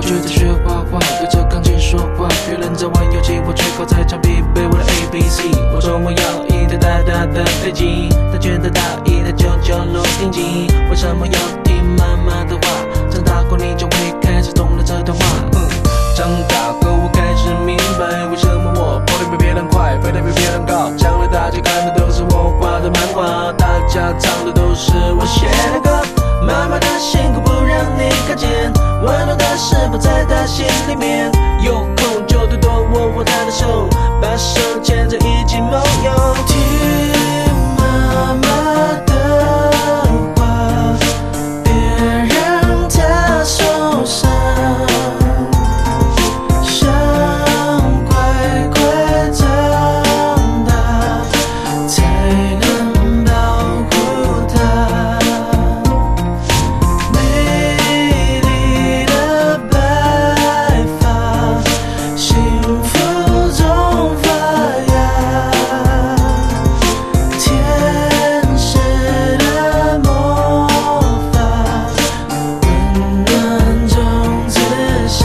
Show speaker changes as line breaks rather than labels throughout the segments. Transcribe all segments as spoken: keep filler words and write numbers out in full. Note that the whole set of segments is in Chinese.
觉得学画画，对着钢琴说话，别人在玩游戏，我却靠在墙壁背我的 A B C。我说我要一台大大的飞机，他觉得大一台九九录音机。为什么要听妈妈的话？长大后你就会开始懂了这段话。嗯，长大后我开始明白，为什么我跑得比别人快，飞得比别人高。将来大家看的都是我画的漫画，大家唱的都是我写的歌。妈妈的辛苦不让你看见，温暖的是否在她心里面？有空就多多握握她的手，把手牵着一起梦游。听妈妈的话，别让她受伤，想乖乖长大，才能保护她。美丽的白发，幸福中发芽，天使的魔法，温暖中自下。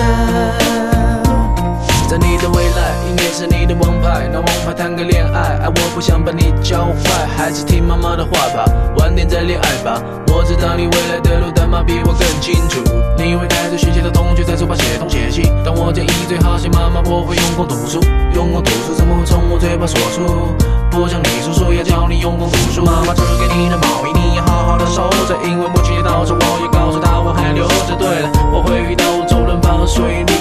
在你的未来，音乐是你的王牌，拿王牌谈个恋爱，爱我不想把你教坏，还是听妈妈的话吧，晚点再恋爱吧。我知道你未来的路，但妈比我更清楚。你会开始学习的同学在书包写东写西，但我建议最好写妈妈，我会用功读书，用功读书怎么会从我嘴巴说出？不像你叔叔要教你用功读书，妈妈织给你的毛衣你要好好的收着，因为母亲节到时我也告诉她我还留着。对了，我会遇到周润发和水泥。